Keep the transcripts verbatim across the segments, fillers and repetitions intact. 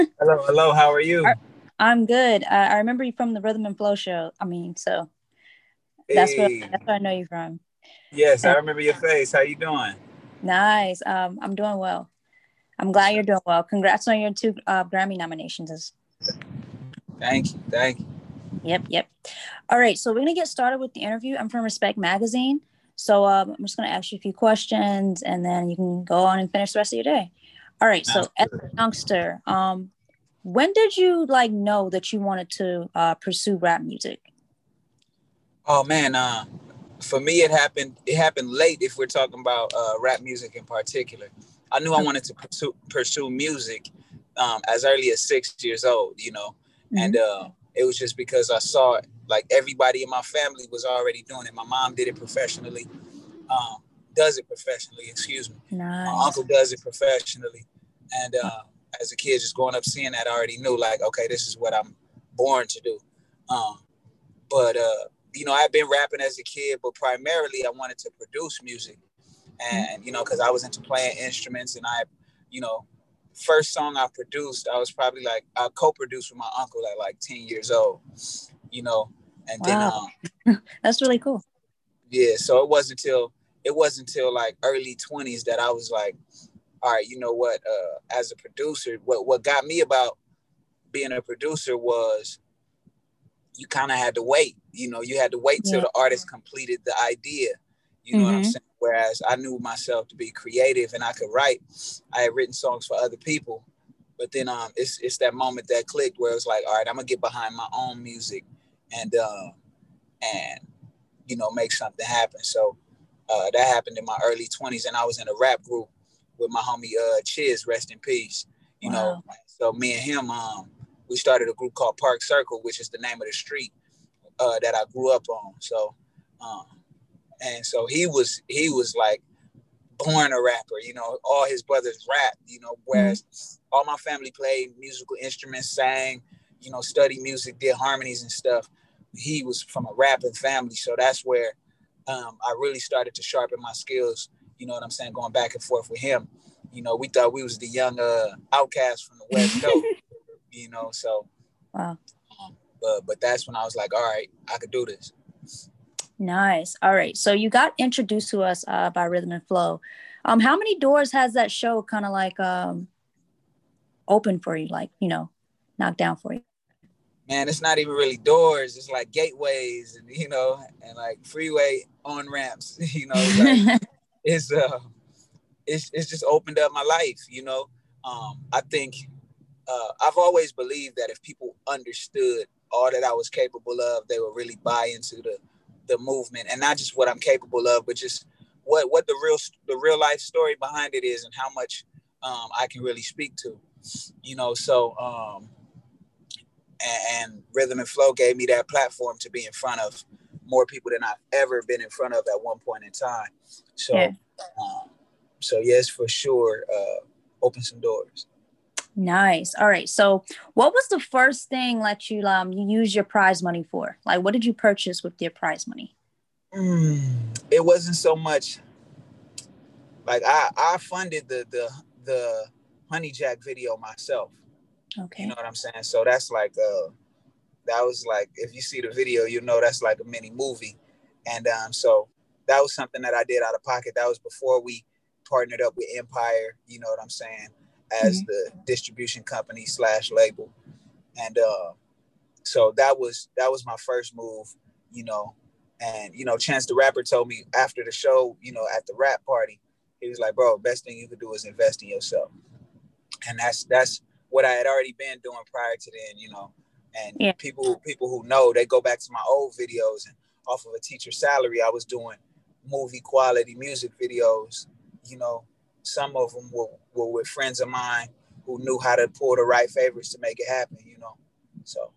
Hello, hello. How are Are- you? I'm good. Uh, I remember you from the Rhythm and Flow show. I mean, so that's what Hey, that's where I know you from. yes, I And remember your face. How you doing? nice. Um, I'm doing well. I'm glad Yes, sir. you're doing well. Congrats on your two uh, Grammy nominations. Thank you, thank you. Yep, yep. All right, so we're gonna get started with the interview. I'm from Respect Magazine, so um, I'm just gonna ask you a few questions, and then you can go on and finish the rest of your day. All right. Sounds So, as good. a youngster, um, when did you like know that you wanted to uh, pursue rap music? Oh man, uh, for me it happened. It happened late. If we're talking about uh, rap music in particular, I knew I Okay. wanted to pursue, pursue music um, as early as six years old. You know, and Hmm. uh, it was just because I saw it. Like everybody in my family was already doing it. My mom did it professionally. Um, does it professionally. Excuse me. My Nice. uncle does it professionally, and uh, as a kid, just growing up seeing that, I already knew like, okay, this is what I'm born to do. Um, but uh, you know, I've been rapping as a kid, but primarily I wanted to produce music, Mhm. and you know, because I was into playing instruments, and I, you know, first song I produced, I was probably like I co-produced with my uncle at like ten years old, you know, and then Wow, um, that's really cool. yeah, so it wasn't until it wasn't until like early twenties that I was like, all right, you know what? Uh, as a producer, what what got me about being a producer was you kind of had to wait. You know, you had to wait till Yeah. the artist completed the idea. You know what I'm Mm-hmm. saying? Whereas I knew myself to be creative and I could write. I had written songs for other people, but then um, it's it's that moment that clicked where it's like, all right, I'm gonna get behind my own music, and uh, and you know make something happen. So uh, that happened in my early twenties, and I was in a rap group with my homie uh, Chiz, rest in peace. You know, Wow. so me and him, um, we started a group called Park Circle, which is the name of the street uh, that I grew up on. So, um, and so he was he was like born a rapper. You know, all his brothers rap. You know, Mm-hmm. whereas all my family played musical instruments, sang, you know, studied music, did harmonies and stuff. He was from a rapping family, so that's where um, I really started to sharpen my skills. You know what I'm saying? Going back and forth with him. You know, we thought we was the young uh, outcast from the West Coast. You know, so Wow. um, but but that's when I was like, all right, I could do this. Nice. All right. So you got introduced to us uh, by Rhythm and Flow. Um, how many doors has that show kind of like um open for you? Like you know, knocked down for you? Man, it's not even really doors. It's like gateways, and you know, and like freeway on ramps. You know, like it's uh, it's it's just opened up my life. You know, um, I think uh, I've always believed that if people understood all that I was capable of, they would really buy into the the movement, and not just what I'm capable of, but just what what the real the real life story behind it is, and how much um, I can really speak to. You know, so um, and, and Rhythm and Flow gave me that platform to be in front of more people than I've ever been in front of at one point in time. Yeah. So, um, so yes, for sure, uh, open some doors. Nice. All right. So, what was the first thing that you um you used your prize money for? Like, what did you purchase with your prize money? Mm, it wasn't so much like I, I funded the the the Honey Jack video myself. You know Okay. what I'm saying? So that's like uh that was like if you see the video, you know that's like a mini movie. And um so that was something that I did out of pocket. That was before we partnered up with Empire, you know what I'm saying, as Hmm. the distribution company slash label. And uh so that was that was my first move, you know. And you know, Chance the Rapper told me after the show, you know, at the rap party, he was like, "Bro, best thing you could do is invest in yourself." And that's that's what I had already been doing prior to then, you know. And Yeah. people people who know, they go back to my old videos, and off of a teacher salary, I was doing movie quality music videos. You know, some of them were, were with friends of mine who knew how to pull the right favors to make it happen. You know, so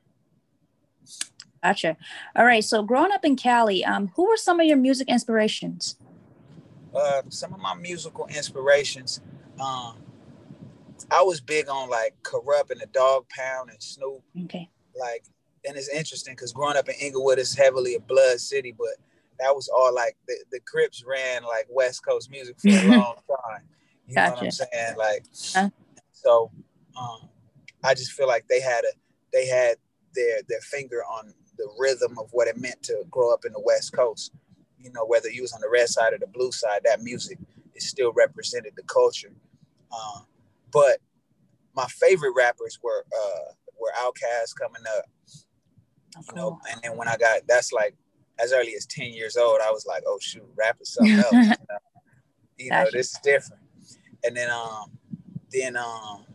Gotcha. All right. So, growing up in Cali, um, who were some of your music inspirations? uh, some of my musical inspirations. Um, I was big on like Corrupt and the Dog Pound and Snoop. Okay. Like, and it's interesting because growing up in Inglewood is heavily a blood city, but that was all like the, the Crips ran like West Coast music for a long time. You know what I'm Gotcha. saying? Like, Huh? so um, I just feel like they had a they had their their finger on the rhythm of what it meant to grow up in the West Coast. You know, whether you was on the red side or the blue side, that music it still represented the culture. Uh, but my favorite rappers were uh, were Outkast coming up. Oh, you know, cool. And then when I got that's like as early as ten years old, I was like, oh shoot, rap is something else. You know, you know this is different. And then um then um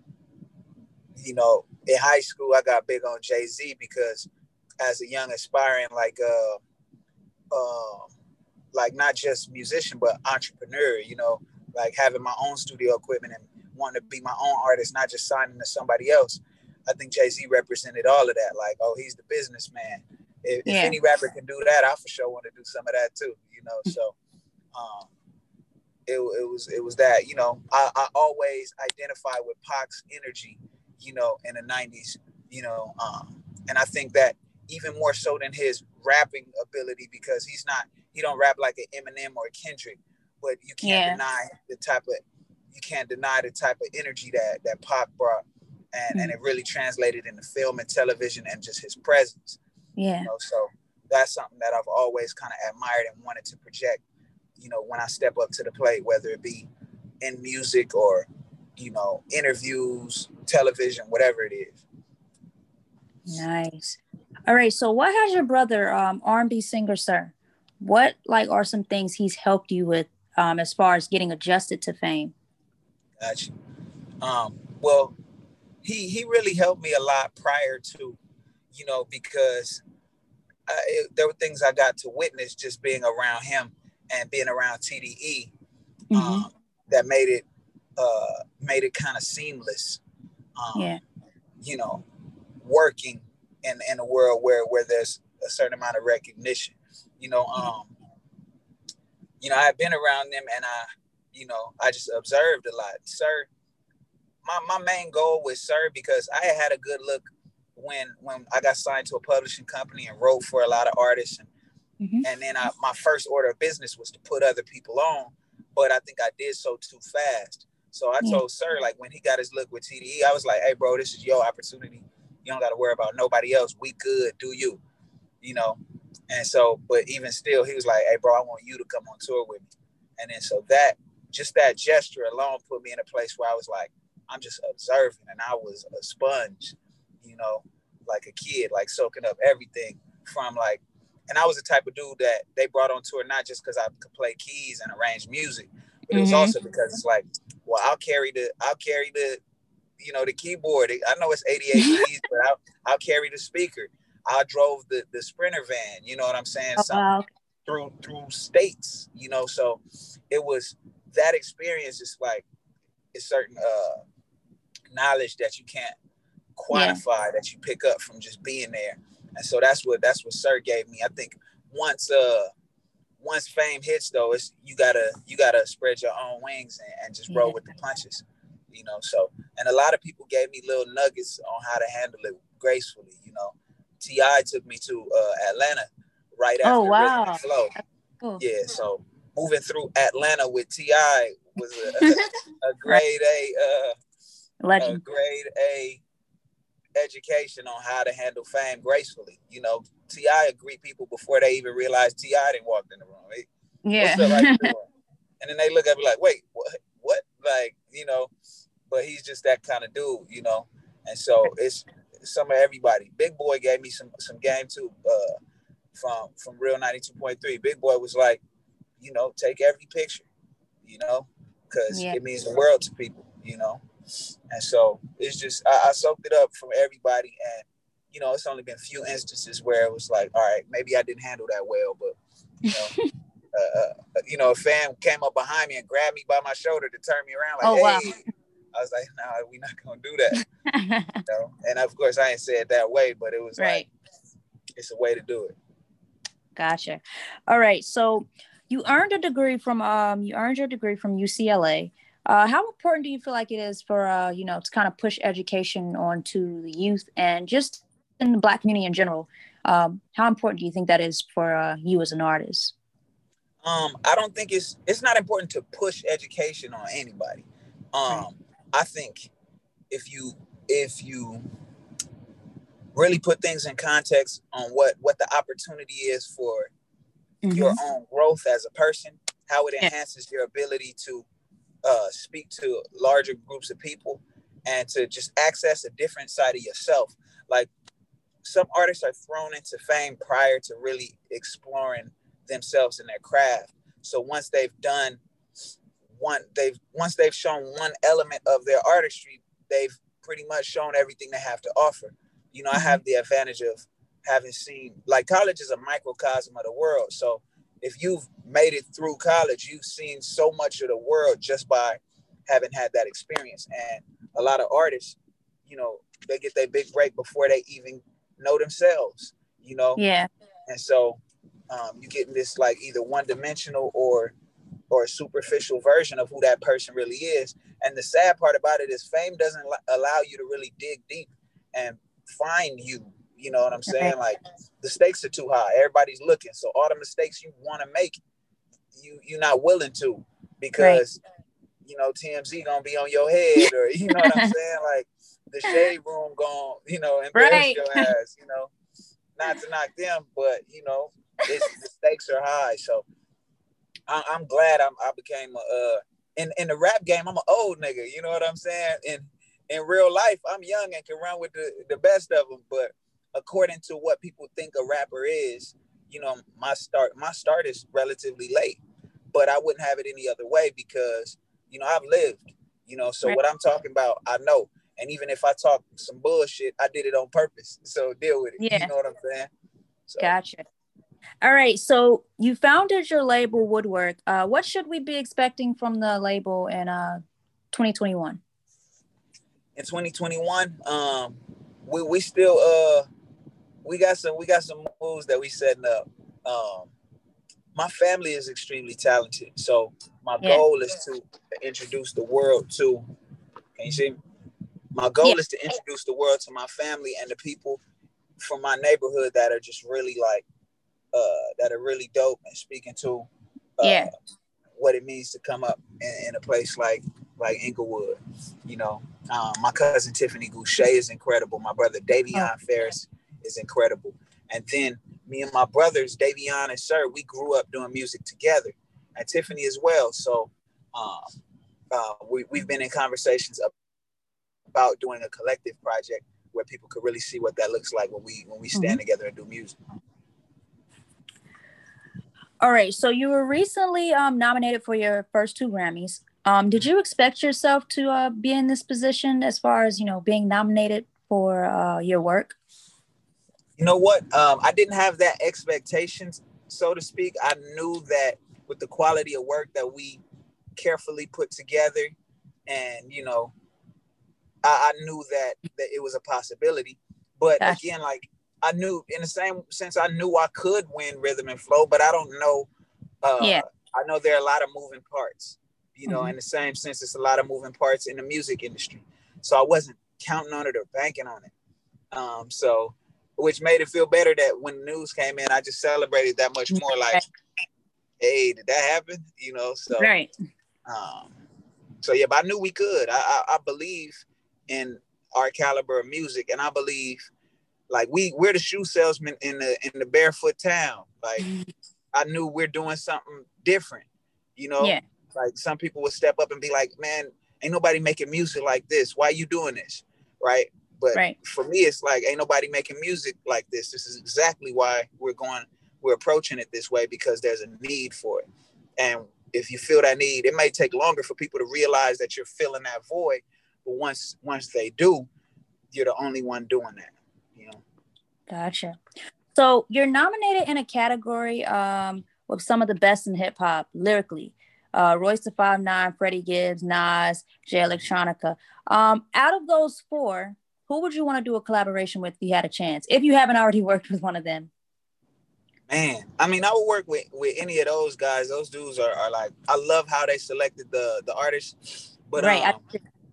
you know, in high school I got big on Jay-Z because as a young aspiring like uh uh like not just musician but entrepreneur, you know, like having my own studio equipment and wanting to be my own artist, not just signing to somebody else. I think Jay-Z represented all of that. Like, oh, he's the businessman. If, yeah. if any rapper can do that, I for sure want to do some of that too, you know. So um it, it was it was that, you know, I, I always identify with Pac's energy, you know, in the nineties, you know, um, and I think that even more so than his rapping ability, because he's not, he don't rap like an Eminem or a Kendrick, but you can't yeah. deny the type of, you can't deny the type of energy that, that Pac brought. And, mm-hmm. and it really translated into film and television and just his presence. Yeah. You know, so that's something that I've always kind of admired and wanted to project, you know, when I step up to the plate, whether it be in music or, you know, interviews, television, whatever it is. Nice. All right. So what has your brother, um, R and B singer, Sir, what like are some things he's helped you with um, as far as getting adjusted to fame? Gotcha. Um, well, he, he really helped me a lot prior to, you know, because I, it, there were things I got to witness just being around him and being around T D E um, mm-hmm. that made it, uh, made it kind of seamless. Um, yeah. You know, working in, in a world where, where there's a certain amount of recognition, you know, um, you know, I've been around them and I, you know, I just observed a lot. Sir, my, my main goal with Sir, because I had a good look when, when I got signed to a publishing company and wrote for a lot of artists. And, mm-hmm. and then I, my first order of business was to put other people on, but I think I did so too fast. So I yeah. told Sir, like when he got his look with T D E, I was like, hey bro, this is your opportunity. You don't got to worry about nobody else. We good, do you, you know? And so, but even still, he was like, hey bro, I want you to come on tour with me. And then so that, just that gesture alone put me in a place where I was like, I'm just observing. And I was a sponge, you know, like a kid, like soaking up everything from like, and I was the type of dude that they brought on tour, not just because I could play keys and arrange music, but mm-hmm. it was also because it's like, well, I'll carry the, I'll carry the, you know, the keyboard. I know it's eighty-eight keys, but I'll, I'll carry the speaker. I drove the, the Sprinter van, you know what I'm saying? Oh, wow. Through, through states, you know, so it was, that experience is like, it's certain uh, knowledge that you can't quantify yeah. that you pick up from just being there. And so that's what, that's what Sir gave me. I think once, uh, once fame hits though, it's, you gotta, you gotta spread your own wings and, and just roll yeah. with the punches, you know? So, and a lot of people gave me little nuggets on how to handle it gracefully, you know? T I took me to uh, Atlanta right after oh, wow. Rhythm and Flow. Cool. Yeah, so moving through Atlanta with T I was a, a grade A, uh, Legend. a grade A education on how to handle fame gracefully. You know, T I would greet people before they even realized T I didn't walk in the room. Hey, yeah. what's up, how you doing? And then they look at me like, wait, what? What? Like, you know, but he's just that kind of dude, you know. And so it's some of everybody. Big Boy gave me some some game too, uh, from from Real ninety-two point three. Big Boy was like, you know, take every picture, you know, because yeah. it means the world to people, you know. And so it's just, I, I soaked it up from everybody. And, you know, it's only been a few instances where it was like, all right, maybe I didn't handle that well, but, you know, uh, uh, you know, a fan came up behind me and grabbed me by my shoulder to turn me around. Like, oh, hey, wow. I was like, no, nah, we're not going to do that. You know? And of course I ain't said that way, but it was right. like, it's a way to do it. Gotcha. All right. So you earned a degree from, um, you earned your degree from U C L A. Uh, how important do you feel like it is for, uh, you know, to kind of push education onto the youth and just in the Black community in general? Um, how important do you think that is for uh, you as an artist? Um, I don't think it's, it's not important to push education on anybody. Um, right. I think if you, if you really put things in context on what what the opportunity is for mm-hmm. your own growth as a person, how it enhances yeah. your ability to uh, speak to larger groups of people and to just access a different side of yourself. Like some artists are thrown into fame prior to really exploring themselves in their craft. So once they've done one, they've once they've shown one element of their artistry, they've pretty much shown everything they have to offer. You know, mm-hmm. I have the advantage of having seen, like, college is a microcosm of the world. So if you've made it through college, you've seen so much of the world just by having had that experience. And a lot of artists, you know, they get their big break before they even know themselves, you know? Yeah. And so um, you get this like either one dimensional or or a superficial version of who that person really is. And the sad part about it is fame doesn't allow you to really dig deep and find you. You know what I'm saying? Like the stakes are too high. Everybody's looking. So all the mistakes you want to make, you you're not willing to, because right. you know T M Z gonna be on your head, or you know what I'm saying? Like the shade room gonna, you know, embarrass right. your ass. You know, not to knock them, but you know, it's, the stakes are high. So I, I'm glad I'm, I became a uh, in in the rap game. I'm an old nigga. You know what I'm saying? In in real life, I'm young and can run with the the best of them, but according to what people think a rapper is, you know, my start my start is relatively late, but I wouldn't have it any other way because, you know, I've lived, you know, so right. what I'm talking about, I know. And even if I talk some bullshit, I did it on purpose. So deal with it. Yeah. You know what I'm saying? So. Gotcha. All right. So you founded your label Woodwork. Uh, what should we be expecting from the label in uh, twenty twenty-one? In twenty twenty-one, um, we, we still, uh, We got some we got some moves that we setting up. Um, my family is extremely talented. So my yeah. goal is to introduce the world to, can you see me? My goal yeah. is to introduce the world to my family and the people from my neighborhood that are just really like, uh, that are really dope and speaking to uh, yeah. what it means to come up in, in a place like like Inglewood. You know, um, my cousin Tiffany Goucher is incredible. My brother Davion oh. Ferris is incredible. And then me and my brothers, Davion and Sir, we grew up doing music together, and Tiffany as well. So um, uh, we, we've been in conversations about doing a collective project where people could really see what that looks like when we when we stand mm-hmm. together and do music. All right. So you were recently um, nominated for your first two Grammys. Um, did you expect yourself to uh, be in this position as far as, you know, being nominated for uh, your work? You know what? Um, I didn't have that expectations, so to speak. I knew that with the quality of work that we carefully put together, and, you know, I, I knew that, that it was a possibility. But gotcha. Again, like, I knew in the same sense, I knew I could win Rhythm and Flow, but I don't know. Uh, yeah. I know there are a lot of moving parts, you know, mm-hmm. in the same sense, it's a lot of moving parts in the music industry. So I wasn't counting on it or banking on it. Um, so, which made it feel better that when the news came in, I just celebrated that much more. Like, hey, did that happen? You know, so, right. Um, so yeah, but I knew we could. I, I, I believe in our caliber of music, and I believe, like, we we're the shoe salesman in the in the barefoot town. Like, I knew we're doing something different. You know, yeah. Like some people would step up and be like, "Man, ain't nobody making music like this. Why are you doing this?" Right. But right. for me, it's like, ain't nobody making music like this. This is exactly why we're going, we're approaching it this way, because there's a need for it. And if you feel that need, it may take longer for people to realize that you're filling that void. But once once they do, you're the only one doing that. You know. Gotcha. So you're nominated in a category um, with some of the best in hip hop lyrically. Uh, Royce da five nine, Freddie Gibbs, Nas, Jay Electronica. Um, out of those four, who would you want to do a collaboration with if you had a chance, if you haven't already worked with one of them? Man, I mean, I would work with, with any of those guys. Those dudes are, are like, I love how they selected the, the artists. But right. um,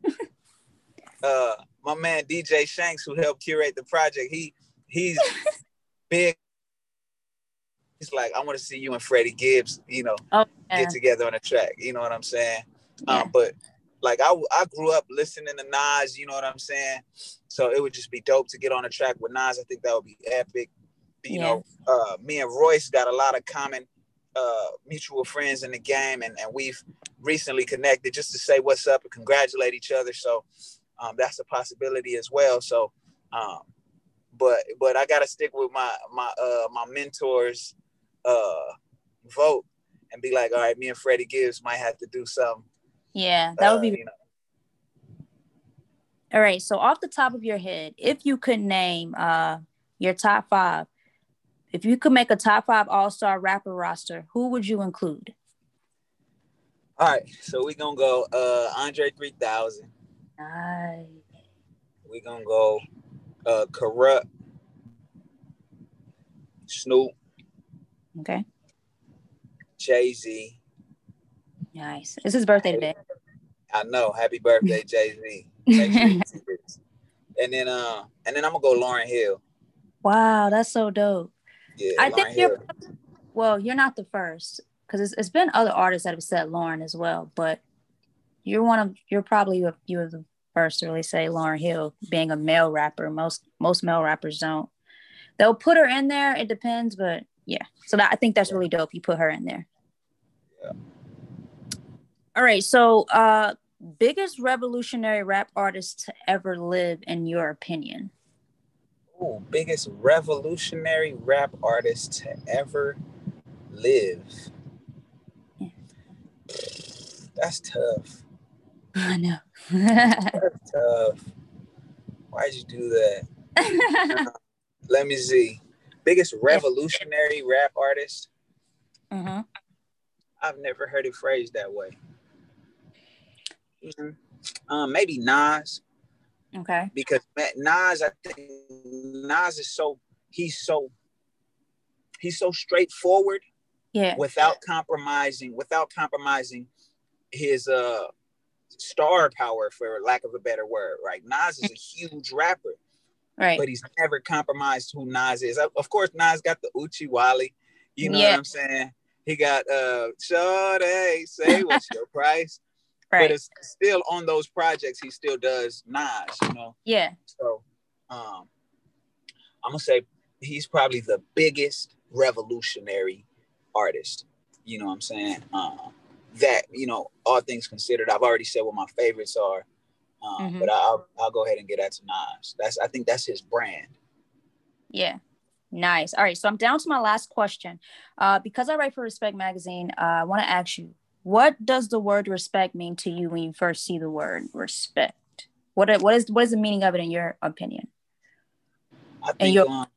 uh, my man D J Shanks, who helped curate the project, he he's big. He's like, I want to see you and Freddie Gibbs, you know, oh, yeah. get together on a track. You know what I'm saying? Yeah. Um, but like I, I grew up listening to Nas, you know what I'm saying? So it would just be dope to get on a track with Nas. I think that would be epic. You Yeah. know, uh, me and Royce got a lot of common uh, mutual friends in the game, and, and we've recently connected just to say what's up and congratulate each other. So um, that's a possibility as well. So, um, but but I gotta stick with my my uh, my mentors' uh, vote and be like, all right, me and Freddie Gibbs might have to do something. Yeah, that would uh, be. You know. All right. So off the top of your head, if you could name uh, your top five, if you could make a top five all-star rapper roster, who would you include? All right, so we're gonna go uh Andre three thousand. Nice. We're gonna go uh Corrupt, Snoop, Okay. Jay-Z. Nice. It's his birthday today. I know. Happy birthday, Jay-Z. Make sure you see this. And then uh and then I'm gonna go Lauryn Hill. Wow, that's so dope. Yeah, I Lauryn think Hill. you're well, you're not the first, because it's, it's been other artists that have said Lauryn as well, but you're one of you're probably you were the first to really say Lauryn Hill, being a male rapper. Most most male rappers don't. They'll put her in there. It depends, but yeah. So that, I think that's really dope. You put her in there. Yeah. All right. So, uh, biggest revolutionary rap artist to ever live, in your opinion? Ooh, biggest revolutionary rap artist to ever live. Yeah. That's tough. I know. That's tough. Why'd you do that? uh, let me see. Biggest revolutionary yeah. rap artist? Mm-hmm. I've never heard it phrased that way. Mm-hmm. Um, maybe Nas. Okay. Because Nas, I think Nas is so he's so he's so straightforward. Yeah. Without compromising, without compromising his uh star power, for lack of a better word. Right. Nas is a huge rapper. Right. But he's never compromised who Nas is. Of course, Nas got the Uchi Wally. You know yeah. what I'm saying? He got uh Shawty, say what's your price? Right. But it's still on those projects, he still does Nas, you know? Yeah. So um, I'm going to say he's probably the biggest revolutionary artist. You know what I'm saying? Um, that, you know, all things considered, I've already said what my favorites are. Um, mm-hmm. But I'll, I'll go ahead and get that to Nas. That's, I think that's his brand. Yeah. Nice. All right. So I'm down to my last question. Uh, because I write for Respect Magazine, uh, I want to ask you, what does the word respect mean to you when you first see the word respect? What what is what is the meaning of it in your opinion? I think your- um,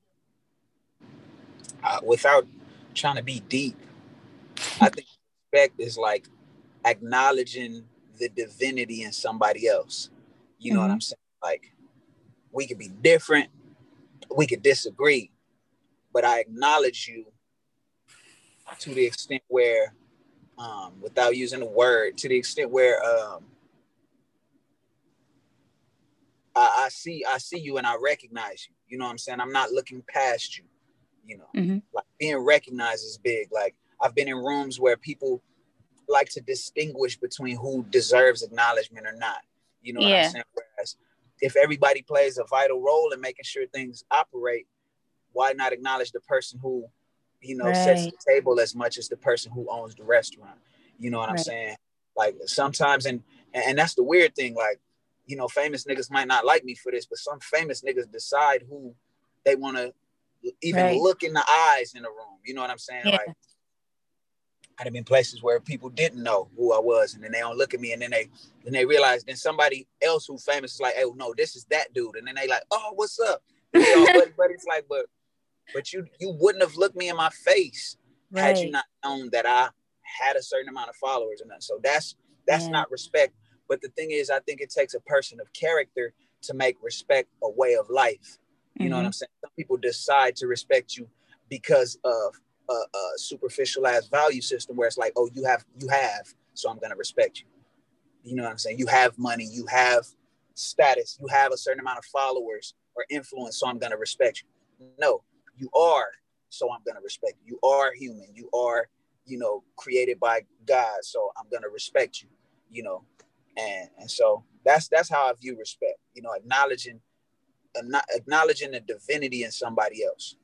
uh, without trying to be deep, I think respect is like acknowledging the divinity in somebody else. You know mm-hmm. what I'm saying? Like, we could be different, we could disagree, but I acknowledge you to the extent where Um, without using the word, to the extent where um, I, I see I see you and I recognize you. You know what I'm saying? I'm not looking past you. You know, mm-hmm. like being recognized is big. Like I've been in rooms where people like to distinguish between who deserves acknowledgement or not. You know yeah. what I'm saying? Whereas if everybody plays a vital role in making sure things operate, why not acknowledge the person who, you know, right. sets the table as much as the person who owns the restaurant? You know what right. I'm saying? Like sometimes, and and that's the weird thing, like, you know, famous niggas might not like me for this, but some famous niggas decide who they want to even right. look in the eyes in a room. You know what I'm saying? Yeah. Like, I'd have been places where people didn't know who I was, and then they don't look at me, and then they then they realize, then somebody else who famous is like, hey, no, this is that dude, and then they like, oh, what's up? And they all, but, but it's like, but but you you wouldn't have looked me in my face right. had you not known that I had a certain amount of followers and that. So that's that's yeah. not respect. But the thing is, I think it takes a person of character to make respect a way of life. You mm-hmm. know what I'm saying? Some people decide to respect you because of a, a superficial ass value system where it's like, oh, you have you have, so I'm gonna respect you. You know what I'm saying? You have money, you have status, you have a certain amount of followers or influence, so I'm gonna respect you. No, you are, so I'm gonna respect you. You are human. You are, you know, created by God, so I'm gonna respect you. You know, And and so that's that's how I view respect. You know, acknowledging acknowledging the divinity in somebody else.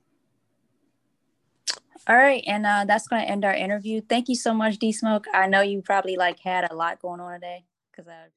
All right, and uh, that's going to end our interview. Thank you so much, D Smoke. I know you probably like had a lot going on today because uh,